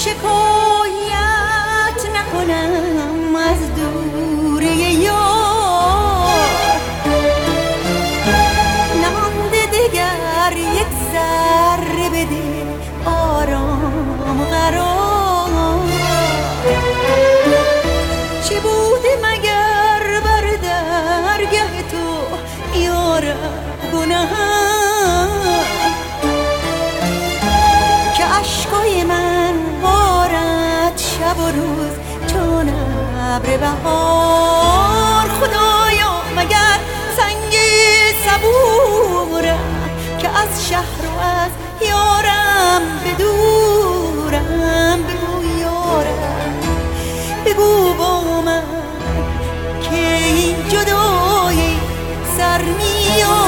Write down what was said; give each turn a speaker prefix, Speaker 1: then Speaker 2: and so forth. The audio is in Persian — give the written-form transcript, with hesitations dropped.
Speaker 1: شکایت نکنم از دوری یار، نمانده دگر یک ذره بده آرام و قرار. چه بوده مگر بر درگه تو یارم گناه، که اشکای من بارد شب و روز چون ابر بهار. خدایا مگر سنگ صبورم که از شهر و از یارم بدورم. بگو یارم، بگو با من که این جدایی سر میاد.